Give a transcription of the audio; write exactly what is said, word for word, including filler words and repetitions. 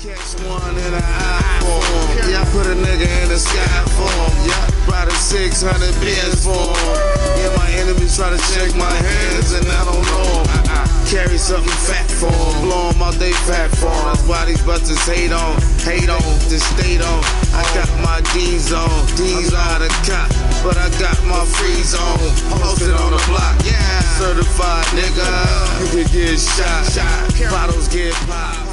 Catch one in an iPhone. Yeah, I put a nigga in the sky for him. Yeah, brought a six hundred beers for him. Yeah, my enemies try to check my hands and I don't know him. Carry something fat for him. Blow him out they fat for him. That's why these busters hate on, hate on, this state on. I got my D's on, D's out of cop, but I got my freeze on. Posted on the block, yeah. Certified nigga, you could get shot, bottles get popped.